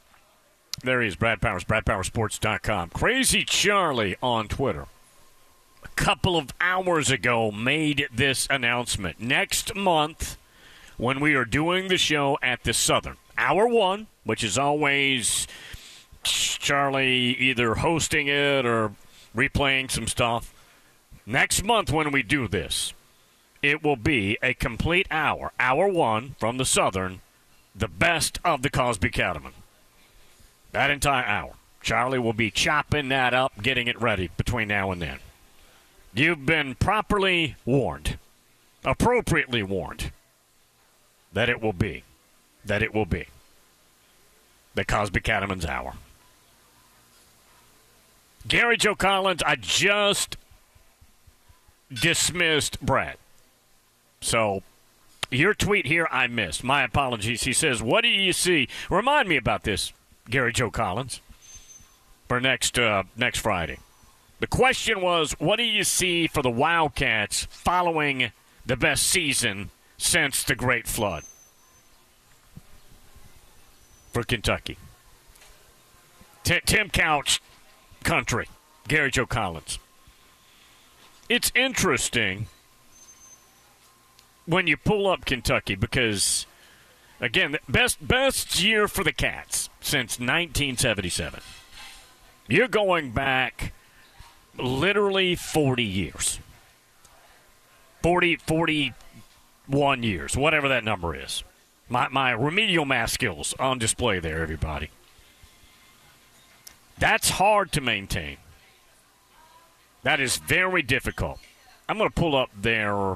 There he is, Brad Powers, Brad Power Sports dot com. Crazy Charlie on Twitter a couple of hours ago made this announcement. Next month, when we are doing the show at the Southern, Hour one, which is always Charlie either hosting it or replaying some stuff. Next month when we do this, it will be a complete hour. Hour one from the Southern, the best of the Cosby Cattlemen. That entire hour. Charlie will be chopping that up, getting it ready between now and then. You've been properly warned, appropriately warned, that it will be that it will be. The Cosby Cattleman's Hour. Gary Joe Collins, I just dismissed Brad. So your tweet here I missed. My apologies. He says, what do you see? Remind me about this, Gary Joe Collins, for next uh, next Friday. The question was, what do you see for the Wildcats following the best season since the Great Flood for Kentucky? T- Tim Couch country, Gary Joe Collins. It's interesting when you pull up Kentucky because, again, best best year for the Cats since nineteen seventy-seven. You're going back literally forty years. forty, forty-one years, whatever that number is. My, my remedial math skills on display there, everybody. That's hard to maintain. That is very difficult. I'm going to pull up their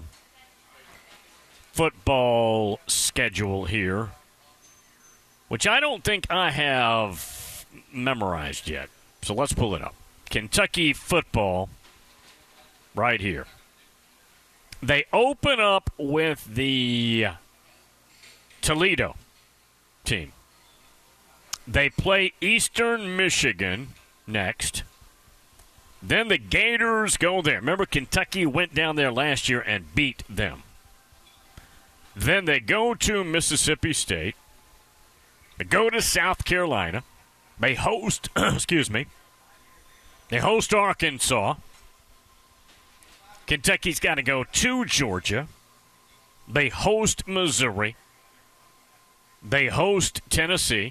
football schedule here, which I don't think I have memorized yet. So let's pull it up. Kentucky football right here. They open up with the Toledo team. They play Eastern Michigan next. Then the Gators go there. Remember, Kentucky went down there last year and beat them. Then they go to Mississippi State. They go to South Carolina. They host, excuse me, they host Arkansas. Kentucky's got to go to Georgia. They host Missouri. They host Tennessee.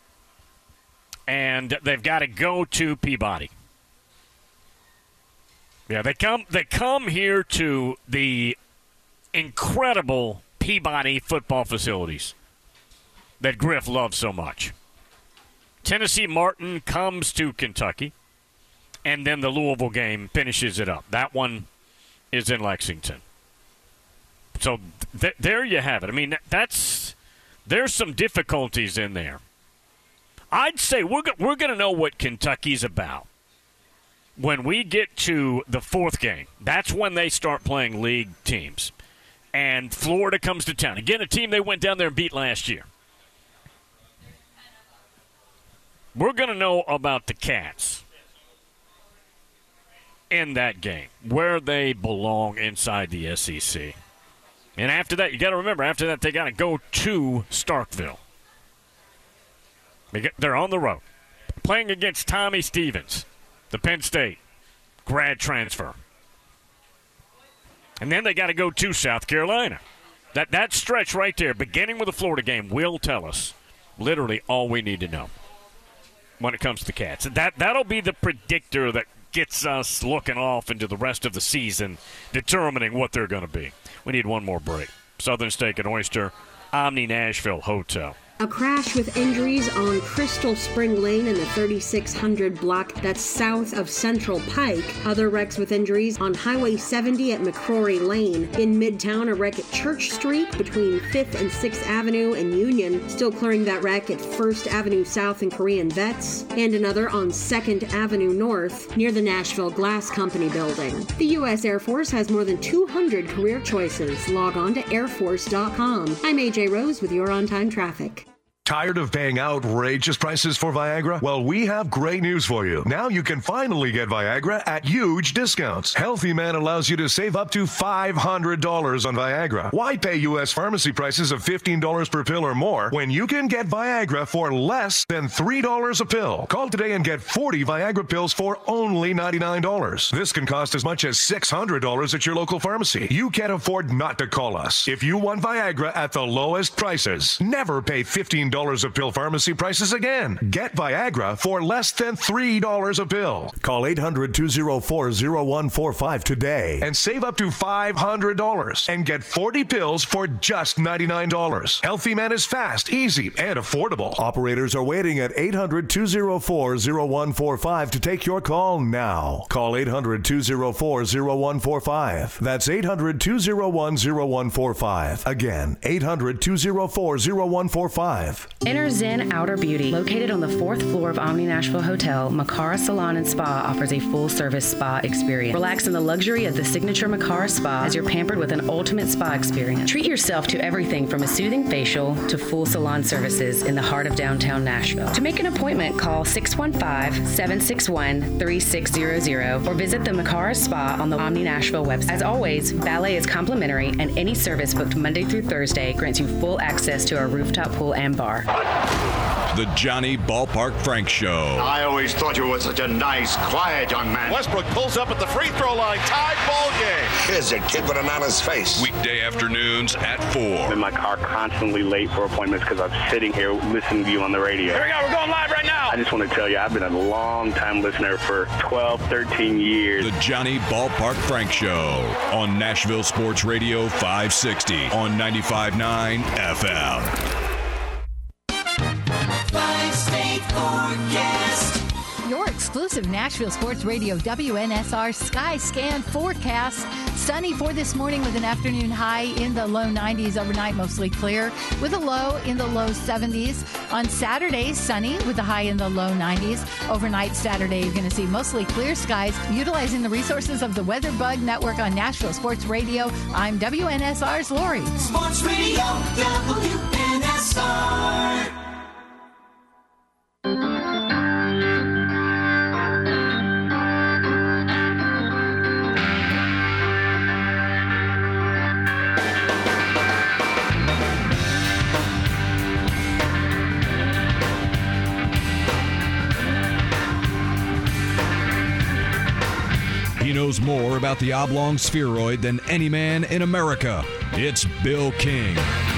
And they've got to go to Peabody. Yeah, they come they come here to the incredible Peabody football facilities that Griff loves so much. Tennessee Martin comes to Kentucky, and then the Louisville game finishes it up. That one is in Lexington. So th- there you have it. I mean, that's there's some difficulties in there. I'd say we're go- we're going to know what Kentucky's about when we get to the fourth game. That's when they start playing league teams. And Florida comes to town. Again, a team they went down there and beat last year. We're going to know about the Cats in that game, where they belong inside the S E C. And after that, you got to remember, after that, they got to go to Starkville. They get, they're on the road, playing against Tommy Stevens, the Penn State grad transfer. And then they got to go to South Carolina. That that stretch right there, beginning with the Florida game, will tell us literally all we need to know when it comes to the Cats. That, that'll be the predictor that gets us looking off into the rest of the season, determining what they're going to be. We need one more break. Southern Steak and Oyster, Omni Nashville Hotel. A crash with injuries on Crystal Spring Lane in the thirty-six hundred block that's south of Central Pike. Other wrecks with injuries on Highway seventy at McCrory Lane. In Midtown, a wreck at Church Street between fifth and sixth Avenue and Union. Still clearing that wreck at first Avenue South and Korean Vets. And another on second Avenue North near the Nashville Glass Company building. The U S Air Force has more than two hundred career choices. Log on to air force dot com. I'm A J Rose with your on-time traffic. Tired of paying outrageous prices for Viagra? Well, we have great news for you. Now you can finally get Viagra at huge discounts. Healthy Man allows you to save up to five hundred dollars on Viagra. Why pay U S pharmacy prices of fifteen dollars per pill or more when you can get Viagra for less than three dollars a pill? Call today and get forty Viagra pills for only ninety-nine dollars. This can cost as much as six hundred dollars at your local pharmacy. You can't afford not to call us. If you want Viagra at the lowest prices, never pay fifteen dollars dollars a pill pharmacy prices again. Get Viagra for less than three dollars a pill. Call eight hundred, two oh four, oh one four five today and save up to five hundred dollars and get forty pills for just ninety-nine dollars. Healthy Man is fast, easy, and affordable. Operators are waiting at eight hundred, two oh four, oh one four five to take your call now. Call eight hundred, two oh four, oh one four five. That's eight hundred, two oh one, oh one four five. Again, eight hundred, two oh four, oh one four five. Enter Zen Outer Beauty. Located on the fourth floor of Omni Nashville Hotel, Makara Salon and Spa offers a full-service spa experience. Relax in the luxury of the signature Makara Spa as you're pampered with an ultimate spa experience. Treat yourself to everything from a soothing facial to full salon services in the heart of downtown Nashville. To make an appointment, call six one five, seven six one, three six zero zero or visit the Makara Spa on the Omni Nashville website. As always, valet is complimentary, and any service booked Monday through Thursday grants you full access to our rooftop pool and bar. The Johnny Ballpark Frank Show. I always thought you were such a nice, quiet young man. Westbrook pulls up at the free throw line. Tied ball game. Here's a kid with an honest face. Weekday afternoons at four. I'm in my car constantly late for appointments because I'm sitting here listening to you on the radio. Here we go. We're going live right now. I just want to tell you, I've been a long-time listener for twelve, thirteen years. The Johnny Ballpark Frank Show on Nashville Sports Radio five sixty on ninety-five point nine F M. Five-state forecast. Your exclusive Nashville Sports Radio W N S R Sky Scan forecast. Sunny for this morning with an afternoon high in the low nineties. Overnight, mostly clear with a low in the low seventies. On Saturday, sunny with a high in the low nineties. Overnight Saturday, you're going to see mostly clear skies. Utilizing the resources of the Weather Bug Network on Nashville Sports Radio, I'm W N S R's Lori. Sports Radio W N S R. He knows more about the oblong spheroid than any man in America. It's Bill King.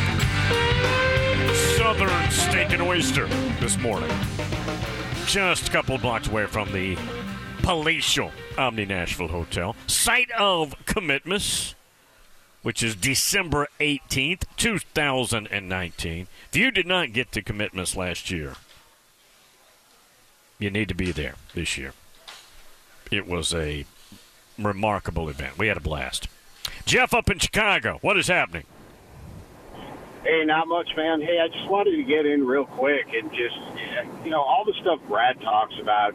Southern Steak and Oyster this morning. Just a couple blocks away from the palatial Omni Nashville Hotel. Site of Commitments, which is December eighteenth, two thousand nineteen. If you did not get to Commitments last year, you need to be there this year. It was a remarkable event. We had a blast. Jeff up in Chicago, what is happening? Hey, not much, man. Hey, I just wanted to get in real quick and just, you know, all the stuff Brad talks about,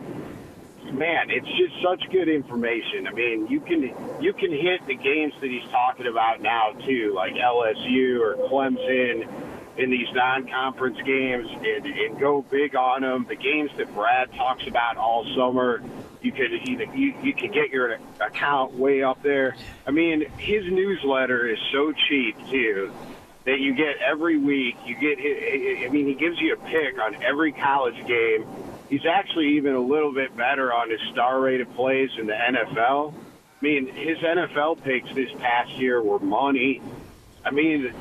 man, it's just such good information. I mean, you can you can hit the games that he's talking about now, too, like L S U or Clemson in these non-conference games and, and go big on them. The games that Brad talks about all summer, you could either you, you can get your account way up there. I mean, his newsletter is so cheap too that you get every week. You get, I mean, he gives you a pick on every college game. He's actually even a little bit better on his star-rated plays in the N F L. I mean, his N F L picks this past year were money. I mean,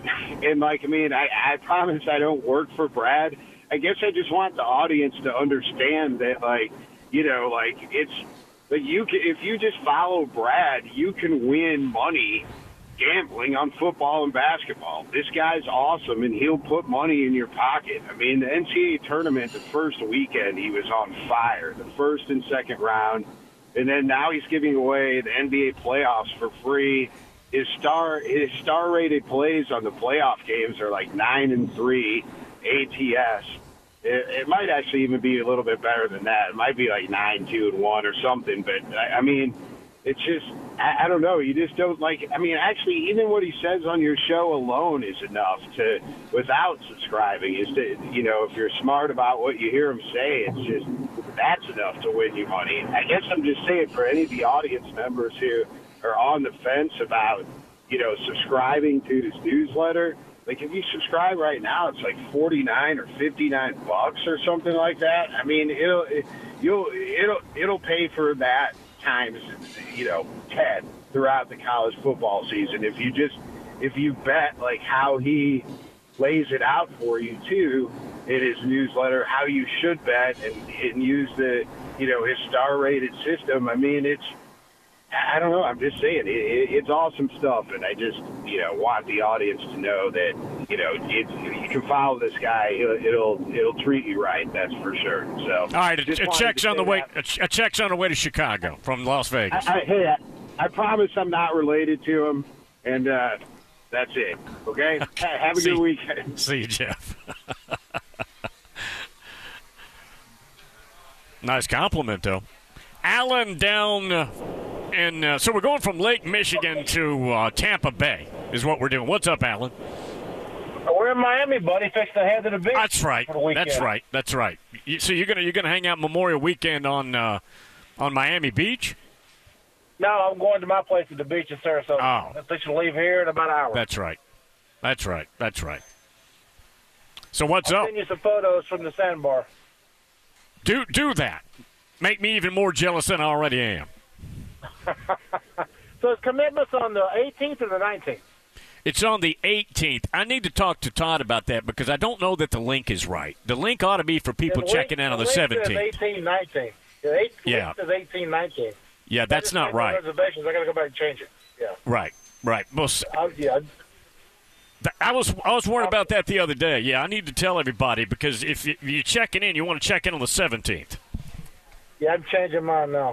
and like, I mean, I, I promise I don't work for Brad. I guess I just want the audience to understand that, like, you know, like it's, like you can, if you just follow Brad, you can win money gambling on football and basketball. This guy's awesome, and he'll put money in your pocket. I mean, the N C double A tournament, the first weekend, he was on fire, the first and second round. And then now he's giving away the N B A playoffs for free. His star his star rated plays on the playoff games are like nine and three A T S. It, it might actually even be a little bit better than that. It might be like nine two and one or something. But I, I mean, it's just I, I don't know. You just don't like. I mean, actually, even what he says on your show alone is enough to, without subscribing, is to, you know, if you're smart about what you hear him say, it's just that's enough to win you money. I guess I'm just saying for any of the audience members who are on the fence about, you know, subscribing to this newsletter. Like, if you subscribe right now, it's like forty-nine or fifty-nine bucks or something like that. I mean, it'll it, you'll it'll it'll pay for that times, you know, ten throughout the college football season. If you just if you bet like how he lays it out for you too in his newsletter how you should bet and, and use the you know his star rated system. I mean, it's I don't know. I'm just saying it, it, it's awesome stuff, and I just you know want the audience to know that you know it, you can follow this guy. It'll, it'll it'll treat you right. That's for sure. So all right, a, a check's on the way. that. A, a check's on the way to Chicago from Las Vegas. I, I, hey, I, I promise I'm not related to him, and uh, that's it. Okay. Have a See- good weekend. See you, Jeff. Nice compliment, though. Alan down, uh, and uh, so we're going from Lake Michigan to uh, Tampa Bay is what we're doing. What's up, Alan? We're in Miami, buddy. Fixed to head to the beach. That's right. For the weekend. That's right. That's right. You, so you're gonna you're gonna hang out Memorial Weekend on uh, on Miami Beach? No, I'm going to my place at the beach in Sarasota. Oh. I think you'll leave here in about an hour. That's right. That's right. That's right. So what's I'll up? send you some photos from the sandbar. Do do that. Make me even more jealous than I already am. So his commitment's on the eighteenth or the nineteenth? It's on the eighteenth. I need to talk to Todd about that because I don't know that the link is right. The link ought to be for people Yeah, the checking link- in on the link says seventeenth. eighteen, nineteen. The eight, Yeah. link says eighteen, nineteen. Yeah, that's I just not made my right. Reservations. I got to go back and change it. Yeah. Right, right. Well, s- I, yeah. th- I was I was worried about that the other day. Yeah, I need to tell everybody because if you- you're checking in, you want to check in on the seventeenth. Yeah, I'm changing mine now.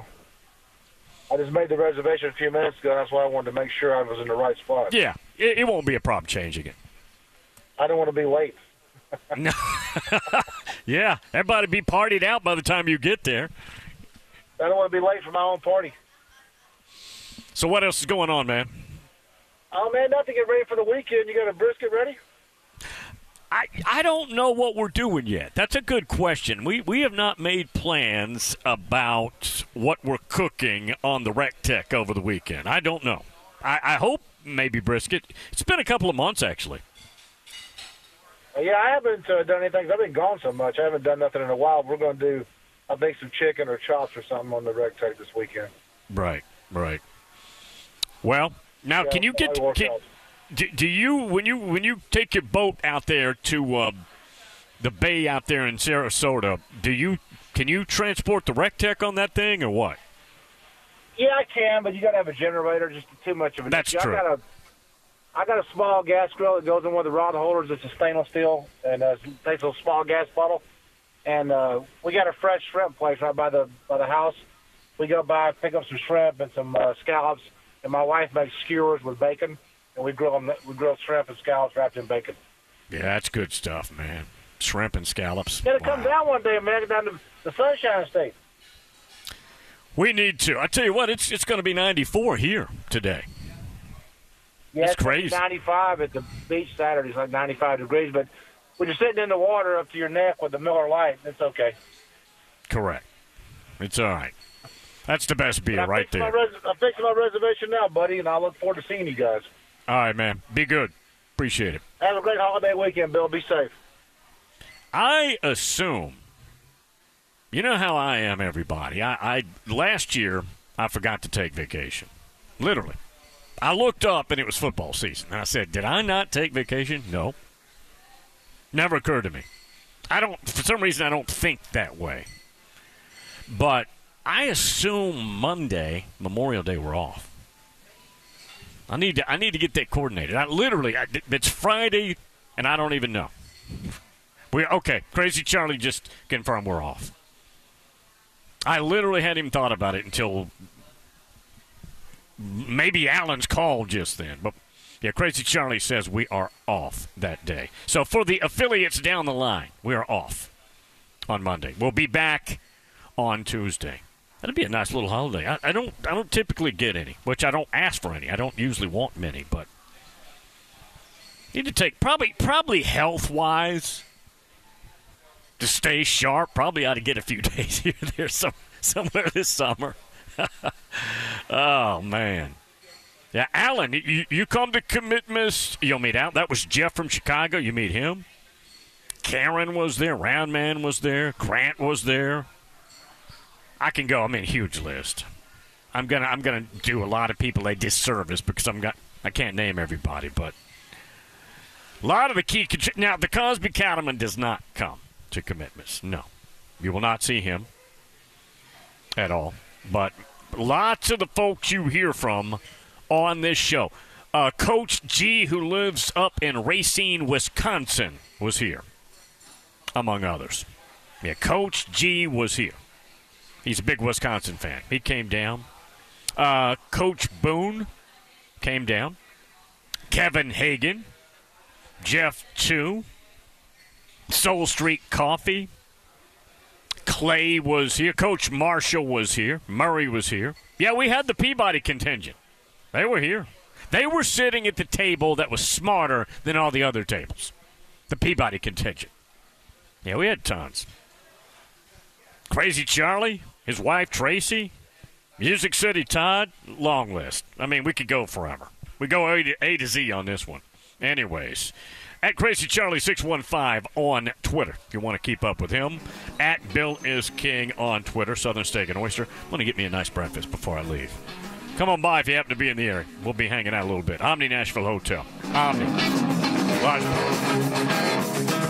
I just made the reservation a few minutes ago. That's why I wanted to make sure I was in the right spot. Yeah, it, it won't be a problem changing it. I don't want to be late. No. Yeah, everybody be partied out by the time you get there. I don't want to be late for my own party. So what else is going on, man? Oh, man, nothing. Get ready for the weekend. You got a brisket ready? I, I don't know what we're doing yet. That's a good question. We we have not made plans about what we're cooking on the Rec Tech over the weekend. I don't know. I, I hope maybe brisket. It's been a couple of months, actually. Uh, yeah, I haven't uh, done anything. 'Cause I've been gone so much. I haven't done nothing in a while. We're going to do, I think, some chicken or chops or something on the Rec Tech this weekend. Right, right. Well, now Yeah, can you get probably work can, out. do, do you when you when you take your boat out there to uh, the bay out there in Sarasota? Do you can you transport the Rec Tech on that thing or what? Yeah, I can, but you got to have a generator. Just too much of it. That's I true. Got a, I got a small gas grill that goes in one of the rod holders. It's a stainless steel, and uh, it takes a small gas bottle. And uh, we got a fresh shrimp place right by the by the house. We go by, pick up some shrimp and some uh, scallops, and my wife makes skewers with bacon, and we grill them, we grill shrimp and scallops wrapped in bacon. Yeah, that's good stuff, man. Shrimp and scallops. Got to come down one day, man. Get down to the Sunshine State. We need to. I tell you what, it's it's going to be ninety-four here today. Yeah, That's it's crazy. ninety-five at the beach Saturday. It's like ninety-five degrees, but when you're sitting in the water up to your neck with the Miller Lite, it's okay. Correct. It's all right. That's the best beer I'm right fixing there. my res- I'm fixing my reservation now, buddy, and I look forward to seeing you guys. All right, man. Be good. Appreciate it. Have a great holiday weekend, Bill. Be safe. I assume, you know how I am, everybody. I, I last year I forgot to take vacation, literally. I looked up and it was football season, and I said, "Did I not take vacation?" No, never occurred to me. I don't. For some reason, I don't think that way. But I assume Monday, Memorial Day, we're off. I need to. I need to get that coordinated. I literally, I, it's Friday, and I don't even know. We okay. Crazy Charlie just confirmed we're off. I literally hadn't even thought about it until maybe Alan's call just then. But yeah, Crazy Charlie says we are off that day. So for the affiliates down the line, we are off on Monday. We'll be back on Tuesday. That'd be a nice little holiday. I, I don't. I don't typically get any, which I don't ask for any. I don't usually want many, but need to take probably probably health wise to stay sharp. Probably ought to get a few days here or there some, somewhere this summer. Oh man, yeah, Alan, you you come to Commitments. You'll meet out. That was Jeff from Chicago. You meet him. Karen was there. Roundman was there. Grant was there. I can go. I mean, huge list. I'm gonna I'm gonna do a lot of people a disservice because I'm got I can't name everybody, but A lot of the key – now, the Cosby Cattleman does not come to commitments. No. You will not see him at all. But lots of the folks you hear from on this show. Uh, Coach G, who lives up in Racine, Wisconsin, was here, among others. Yeah, Coach G was here. He's a big Wisconsin fan. He came down. Uh, Coach Boone came down. Kevin Hagan. Jeff Chu. Soul Street Coffee. Clay was here. Coach Marshall was here. Murray was here. Yeah, we had the Peabody contingent. They were here. They were sitting at the table that was smarter than all the other tables. The Peabody contingent. Yeah, we had tons. Crazy Charlie, his wife Tracy, Music City Todd, long list. I mean, we could go forever. We go A to, A to Z on this one. Anyways, at Crazy Charlie six one five on Twitter, if you want to keep up with him. At Bill is King on Twitter, Southern Steak and Oyster. I'm going to get me a nice breakfast before I leave. Come on by if you happen to be in the area. We'll be hanging out a little bit. Omni Nashville Hotel. Omni. Watch.